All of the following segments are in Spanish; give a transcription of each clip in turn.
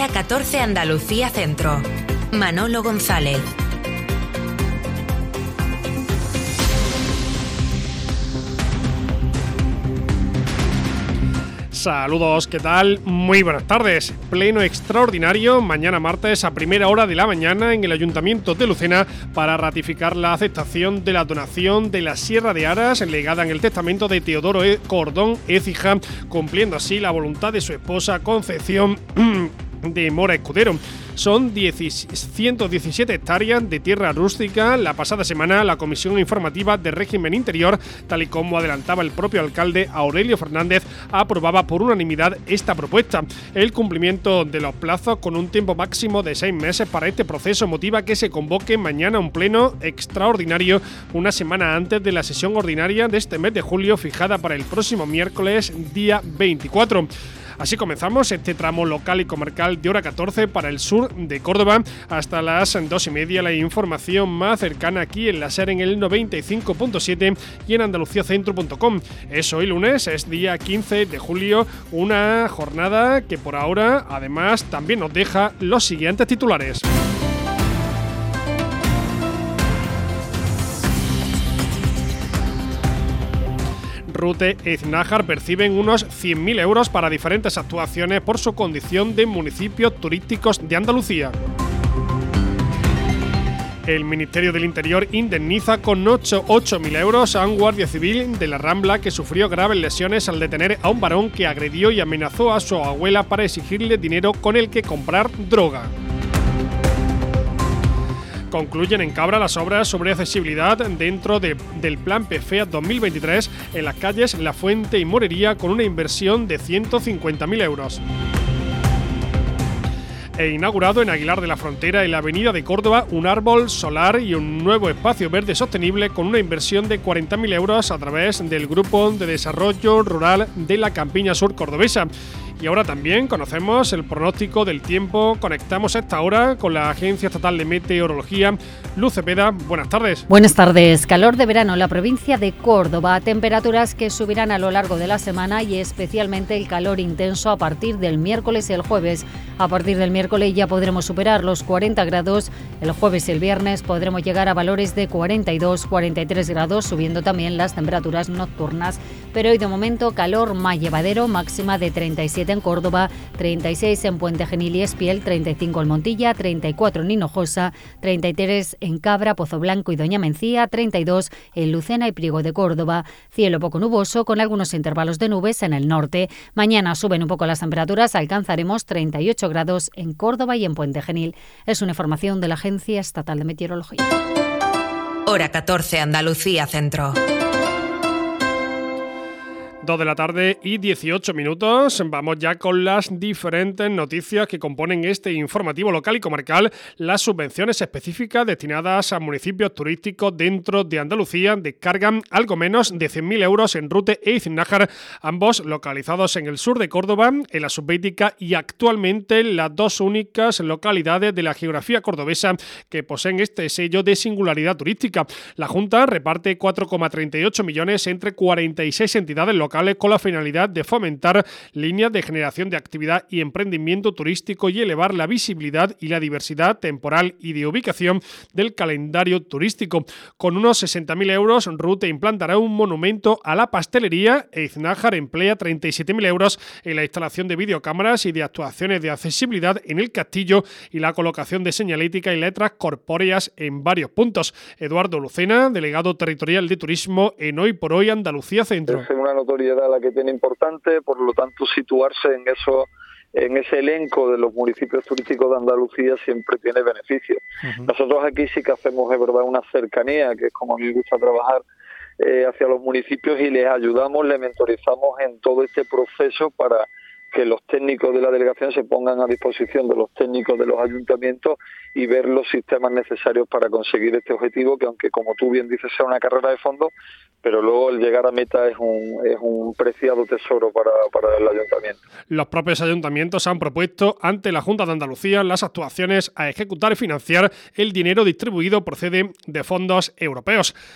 Hora 14 Andalucía Centro. Manolo González. Saludos, ¿qué tal? Muy buenas tardes. Pleno extraordinario mañana martes a primera hora de la mañana en el Ayuntamiento de Lucena para ratificar la aceptación de la donación de la Sierra de Aras legada en el testamento de Teodoro Cordón Écija, cumpliendo así la voluntad de su esposa Concepción de Mora Escudero. Son 117 hectáreas de tierra rústica. La pasada semana la Comisión Informativa de Régimen Interior, tal y como adelantaba el propio alcalde Aurelio Fernández, aprobaba por unanimidad esta propuesta. El cumplimiento de los plazos con un tiempo máximo de 6 meses para este proceso motiva que se convoque mañana un pleno extraordinario una semana antes de la sesión ordinaria de este mes de julio, fijada para el próximo miércoles día 24. Así comenzamos este tramo local y comarcal de hora 14 para el sur de Córdoba. Hasta las 2:30 la información más cercana aquí en la SER en el 95.7 y en andaluciacentro.com. Es hoy lunes, es día 15 de julio, una jornada que por ahora además también nos deja los siguientes titulares. Rute e Iznájar perciben unos 100.000 euros para diferentes actuaciones por su condición de municipios turísticos de Andalucía. El Ministerio del Interior indemniza con 8.000 euros a un guardia civil de la Rambla que sufrió graves lesiones al detener a un varón que agredió y amenazó a su abuela para exigirle dinero con el que comprar droga. Concluyen en Cabra las obras sobre accesibilidad dentro del Plan PFEA 2023 en las calles La Fuente y Morería con una inversión de 150.000 euros. He inaugurado en Aguilar de la Frontera, en la avenida de Córdoba, un árbol solar y un nuevo espacio verde sostenible con una inversión de 40.000 euros a través del Grupo de Desarrollo Rural de la Campiña Sur Cordobesa. Y ahora también conocemos el pronóstico del tiempo. Conectamos a esta hora con la Agencia Estatal de Meteorología. Luz Cepeda, buenas tardes. Buenas tardes. Calor de verano en la provincia de Córdoba. Temperaturas que subirán a lo largo de la semana y especialmente el calor intenso a partir del miércoles y el jueves. A partir del miércoles ya podremos superar los 40 grados. El jueves y el viernes podremos llegar a valores de 42, 43 grados, subiendo también las temperaturas nocturnas. Pero hoy de momento calor más llevadero, máxima de 37 en Córdoba, 36 en Puente Genil y Espiel, 35 en Montilla, 34 en Hinojosa, 33 en Cabra, Pozo Blanco y Doña Mencía, 32 en Lucena y Priego de Córdoba. Cielo poco nuboso con algunos intervalos de nubes en el norte. Mañana suben un poco las temperaturas, alcanzaremos 38 grados en Córdoba y en Puente Genil. Es una información de la Agencia Estatal de Meteorología. Hora 14 Andalucía Centro. 2 de la tarde y 18 minutos. Vamos ya con las diferentes noticias que componen este informativo local y comarcal. Las subvenciones específicas destinadas a municipios turísticos dentro de Andalucía descargan algo menos de 100.000 euros en Rute e Iznájar, ambos localizados en el sur de Córdoba, en la subbética y actualmente las dos únicas localidades de la geografía cordobesa que poseen este sello de singularidad turística. La Junta reparte 4,38 millones entre 46 entidades locales con la finalidad de fomentar líneas de generación de actividad y emprendimiento turístico y elevar la visibilidad y la diversidad temporal y de ubicación del calendario turístico. Con unos 60.000 euros, Rute implantará un monumento a la pastelería e Iznájar emplea 37.000 euros en la instalación de videocámaras y de actuaciones de accesibilidad en el castillo y la colocación de señalética y letras corpóreas en varios puntos. Eduardo Lucena, delegado territorial de turismo en Hoy por Hoy Andalucía Centro. Es una notoriedad la que tiene importante, por lo tanto situarse en ese elenco de los municipios turísticos de Andalucía siempre tiene beneficios. Uh-huh. Nosotros aquí sí que hacemos, es verdad, una cercanía, que es como a mí me gusta trabajar hacia los municipios, y les ayudamos, les mentorizamos en todo este proceso para que los técnicos de la delegación se pongan a disposición de los técnicos de los ayuntamientos y ver los sistemas necesarios para conseguir este objetivo, que aunque, como tú bien dices, sea una carrera de fondo, pero luego el llegar a meta es un preciado tesoro para el ayuntamiento. Los propios ayuntamientos han propuesto ante la Junta de Andalucía las actuaciones a ejecutar y financiar. El dinero distribuido procede de fondos europeos.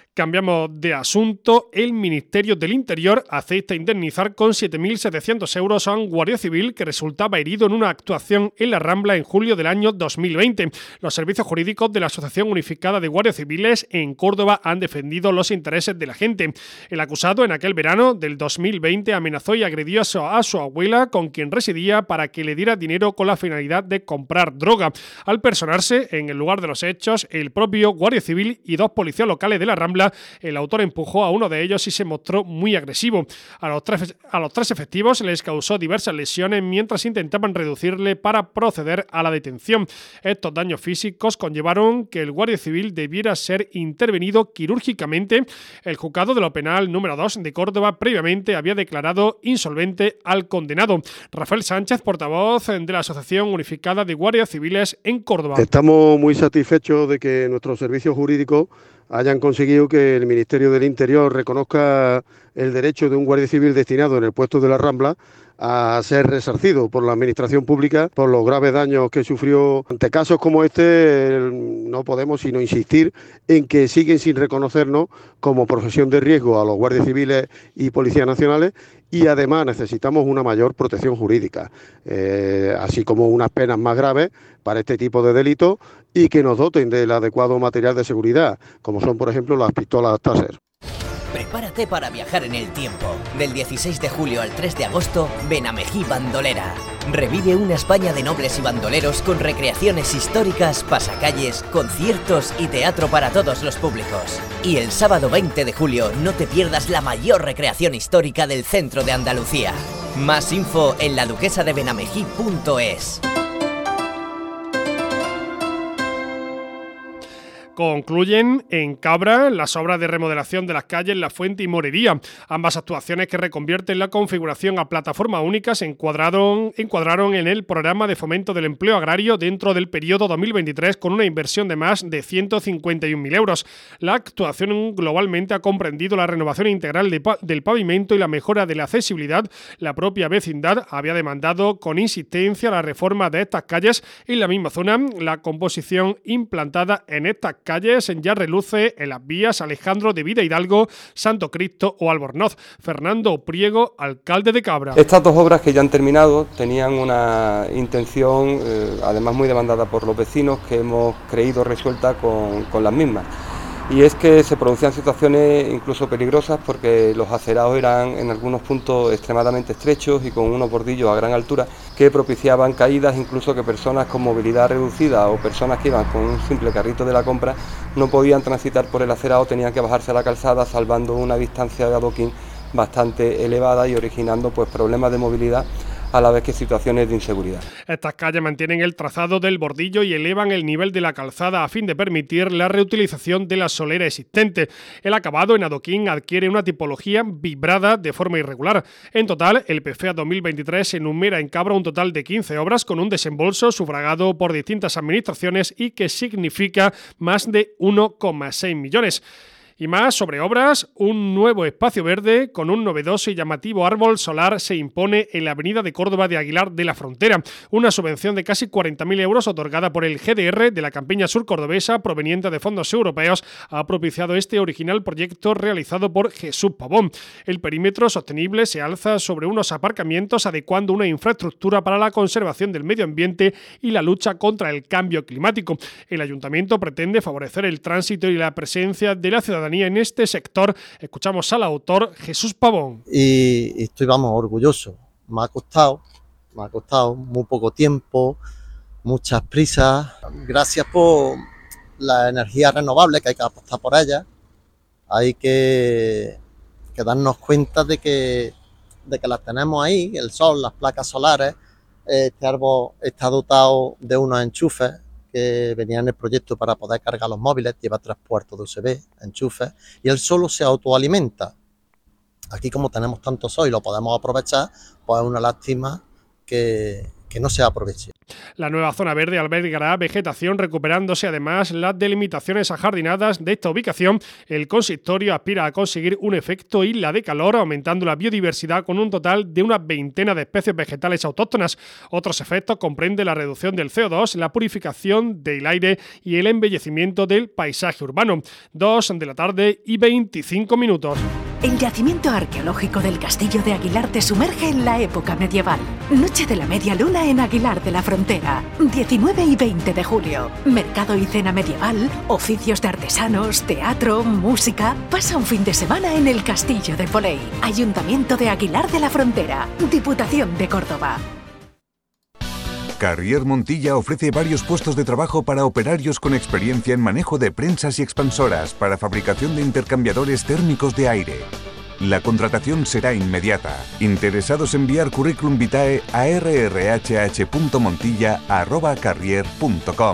Cambiamos de asunto. El Ministerio del Interior acepta indemnizar con 7.700 euros a un guardia civil que resultaba herido en una actuación en la Rambla en julio del año 2020. Los servicios jurídicos de la Asociación Unificada de Guardias Civiles en Córdoba han defendido los intereses de la gente. El acusado en aquel verano del 2020 amenazó y agredió a su abuela, con quien residía, para que le diera dinero con la finalidad de comprar droga. Al personarse en el lugar de los hechos, el propio guardia civil y 2 policías locales de la Rambla, el autor empujó a uno de ellos y se mostró muy agresivo. A los tres efectivos les causó diversas lesiones mientras intentaban reducirle para proceder a la detención. Estos daños físicos conllevaron que el guardia civil debiera ser intervenido quirúrgicamente. El juzgado de lo penal número 2 de Córdoba previamente había declarado insolvente al condenado. Rafael Sánchez, portavoz de la Asociación Unificada de Guardias Civiles en Córdoba. Estamos muy satisfechos de que nuestros servicios jurídicos hayan conseguido que el Ministerio del Interior reconozca el derecho de un guardia civil destinado en el puesto de la Rambla a ser resarcido por la Administración Pública por los graves daños que sufrió. Ante casos como este no podemos sino insistir en que siguen sin reconocernos como profesión de riesgo a los guardias civiles y policías nacionales, y además necesitamos una mayor protección jurídica, así como unas penas más graves para este tipo de delitos y que nos doten del adecuado material de seguridad, como son por ejemplo las pistolas Taser. Prepárate para viajar en el tiempo. Del 16 de julio al 3 de agosto, Benamejí Bandolera. Revive una España de nobles y bandoleros con recreaciones históricas, pasacalles, conciertos y teatro para todos los públicos. Y el sábado 20 de julio no te pierdas la mayor recreación histórica del centro de Andalucía. Más info en laduquesadebenamejí.es. Concluyen en Cabra las obras de remodelación de las calles La Fuente y Morería. Ambas actuaciones, que reconvierten la configuración a plataforma única, se encuadraron en el programa de fomento del empleo agrario dentro del periodo 2023, con una inversión de más de 151.000 euros. La actuación globalmente ha comprendido la renovación integral del pavimento y la mejora de la accesibilidad. La propia vecindad había demandado con insistencia la reforma de estas calles. En la misma zona, la composición implantada en estas calles ya reluce en las vías Alejandro de Vida Hidalgo, Santo Cristo o Albornoz. Fernando Priego, alcalde de Cabra. Estas 2 obras que ya han terminado tenían una intención, además muy demandada por los vecinos, que hemos creído resuelta con las mismas. Y es que se producían situaciones incluso peligrosas, porque los acerados eran en algunos puntos extremadamente estrechos y con unos bordillos a gran altura que propiciaban caídas, incluso que personas con movilidad reducida o personas que iban con un simple carrito de la compra no podían transitar por el acerado, tenían que bajarse a la calzada, salvando una distancia de adoquín bastante elevada y originando pues problemas de movilidad a la vez que situaciones de inseguridad. Estas calles mantienen el trazado del bordillo y elevan el nivel de la calzada a fin de permitir la reutilización de la solera existente. El acabado en adoquín adquiere una tipología vibrada de forma irregular. En total, el PFEA 2023 enumera en Cabra un total de 15 obras con un desembolso sufragado por distintas administraciones y que significa más de 1,6 millones. Y más sobre obras, un nuevo espacio verde con un novedoso y llamativo árbol solar se impone en la avenida de Córdoba de Aguilar de la Frontera. Una subvención de casi 40.000 euros otorgada por el GDR de la Campiña Sur Cordobesa, proveniente de fondos europeos, ha propiciado este original proyecto realizado por Jesús Pavón. El perímetro sostenible se alza sobre unos aparcamientos, adecuando una infraestructura para la conservación del medio ambiente y la lucha contra el cambio climático. El ayuntamiento pretende favorecer el tránsito y la presencia de la ciudadanía en este sector. Escuchamos al autor, Jesús Pavón. Y estoy, orgulloso. Me ha costado muy poco tiempo, muchas prisas. Gracias por la energía renovable, que hay que apostar por ella. Hay que darnos cuenta de que las tenemos ahí, el sol, las placas solares. Este árbol está dotado de unos enchufes que venía en el proyecto para poder cargar los móviles, lleva 3 puertos de USB, enchufes, y él solo se autoalimenta. Aquí, como tenemos tanto sol y lo podemos aprovechar, pues es una lástima que que no se aproveche. La nueva zona verde albergará vegetación, recuperándose además las delimitaciones ajardinadas de esta ubicación. El consistorio aspira a conseguir un efecto isla de calor, aumentando la biodiversidad con un total de una veintena de especies vegetales autóctonas. Otros efectos comprenden la reducción del CO2, la purificación del aire y el embellecimiento del paisaje urbano. 2:25 p.m. El yacimiento arqueológico del Castillo de Aguilar te sumerge en la época medieval. Noche de la Media Luna en Aguilar de la Frontera. 19 y 20 de julio. Mercado y cena medieval, oficios de artesanos, teatro, música. Pasa un fin de semana en el Castillo de Poley. Ayuntamiento de Aguilar de la Frontera. Diputación de Córdoba. Carrier Montilla ofrece varios puestos de trabajo para operarios con experiencia en manejo de prensas y expansoras para fabricación de intercambiadores térmicos de aire. La contratación será inmediata. Interesados en enviar currículum vitae a rrhh.montilla@carrier.com.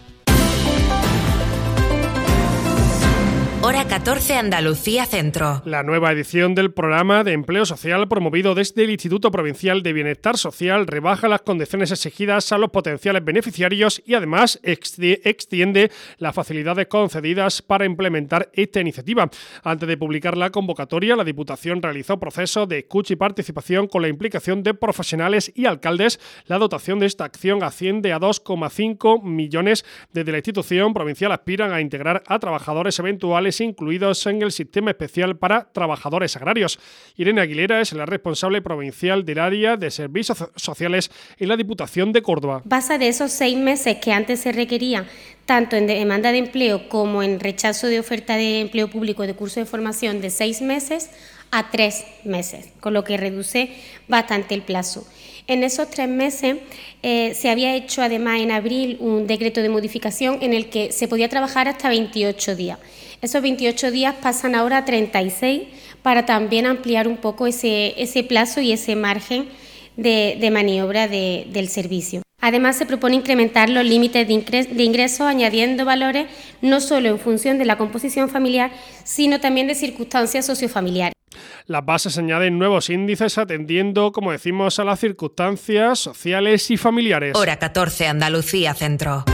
Hora 14, Andalucía Centro. La nueva edición del programa de empleo social promovido desde el Instituto Provincial de Bienestar Social rebaja las condiciones exigidas a los potenciales beneficiarios y además extiende las facilidades concedidas para implementar esta iniciativa. Antes de publicar la convocatoria, la Diputación realizó procesos de escucha y participación con la implicación de profesionales y alcaldes. La dotación de esta acción asciende a 2,5 millones. Desde la institución provincial aspiran a integrar a trabajadores eventuales incluidos en el sistema especial para trabajadores agrarios. Irene Aguilera es la responsable provincial del área de servicios sociales en la Diputación de Córdoba. Pasa de esos 6 meses que antes se requerían tanto en demanda de empleo como en rechazo de oferta de empleo público de curso de formación de 6 meses a 3 meses, con lo que reduce bastante el plazo. En esos 3 meses se había hecho además en abril un decreto de modificación en el que se podía trabajar hasta 28 días. Esos 28 días pasan ahora a 36 para también ampliar un poco ese plazo y ese margen de maniobra del servicio. Además, se propone incrementar los límites de ingresos añadiendo valores no solo en función de la composición familiar, sino también de circunstancias sociofamiliares. Las bases añaden nuevos índices atendiendo, como decimos, a las circunstancias sociales y familiares. Hora 14, Andalucía Centro.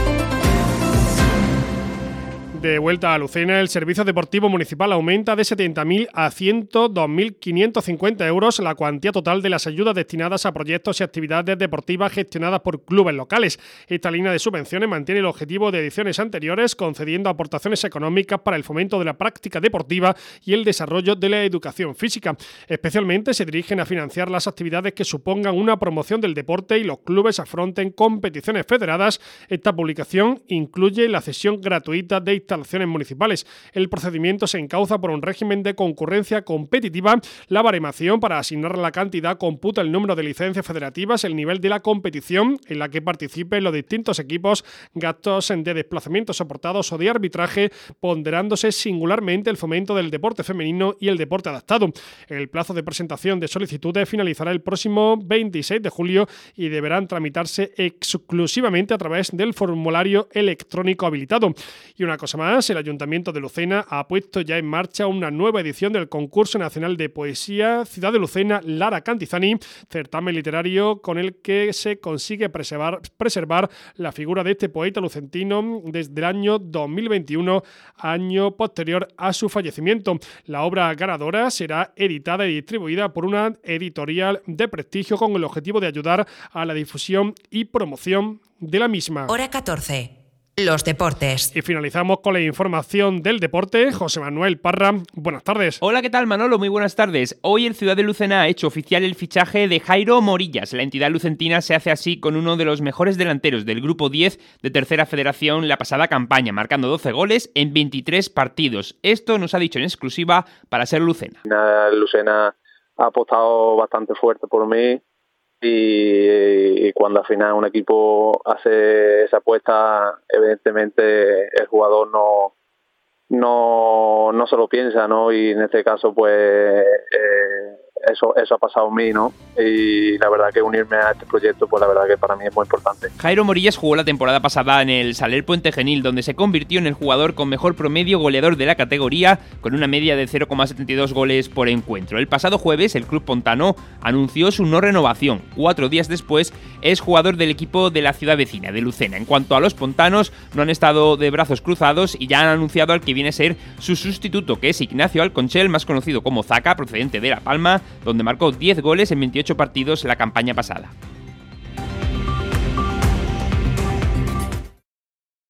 De vuelta a Lucena, el servicio deportivo municipal aumenta de 70.000 a 102.550 euros la cuantía total de las ayudas destinadas a proyectos y actividades deportivas gestionadas por clubes locales. Esta línea de subvenciones mantiene el objetivo de ediciones anteriores, concediendo aportaciones económicas para el fomento de la práctica deportiva y el desarrollo de la educación física. Especialmente se dirigen a financiar las actividades que supongan una promoción del deporte y los clubes afronten competiciones federadas. Esta publicación incluye la cesión gratuita de instalaciones municipales. El procedimiento se encauza por un régimen de concurrencia competitiva. La baremación para asignar la cantidad computa el número de licencias federativas, el nivel de la competición en la que participen los distintos equipos, gastos de desplazamientos soportados o de arbitraje, ponderándose singularmente el fomento del deporte femenino y el deporte adaptado. El plazo de presentación de solicitudes finalizará el próximo 26 de julio y deberán tramitarse exclusivamente a través del formulario electrónico habilitado. Y una cosa más, el Ayuntamiento de Lucena ha puesto ya en marcha una nueva edición del Concurso Nacional de Poesía Ciudad de Lucena Lara Cantizani, certamen literario con el que se consigue preservar la figura de este poeta lucentino desde el año 2021, año posterior a su fallecimiento. La obra ganadora será editada y distribuida por una editorial de prestigio con el objetivo de ayudar a la difusión y promoción de la misma. Hora 14. Los deportes. Y finalizamos con la información del deporte. José Manuel Parra, buenas tardes. Hola, ¿qué tal, Manolo? Muy buenas tardes. Hoy el Ciudad de Lucena ha hecho oficial el fichaje de Jairo Morillas. La entidad lucentina se hace así con uno de los mejores delanteros del Grupo 10 de Tercera Federación la pasada campaña, marcando 12 goles en 23 partidos. Esto nos ha dicho en exclusiva para Ser Lucena. Lucena ha apostado bastante fuerte por mí. Y cuando al final un equipo hace esa apuesta, evidentemente el jugador no se lo piensa, ¿no? Y en este caso pues eso ha pasado en mí, ¿no? Y la verdad que unirme a este proyecto, pues la verdad que para mí es muy importante. Jairo Morillas jugó la temporada pasada en el Saler Puente Genil, donde se convirtió en el jugador con mejor promedio goleador de la categoría, con una media de 0,72 goles por encuentro. El pasado jueves, el club pontano anunció su no renovación. 4 días después, es jugador del equipo de la ciudad vecina, de Lucena. En cuanto a los pontanos, no han estado de brazos cruzados y ya han anunciado al que viene a ser su sustituto, que es Ignacio Alconchel, más conocido como Zaca, procedente de La Palma, donde marcó 10 goles en 28 partidos la campaña pasada.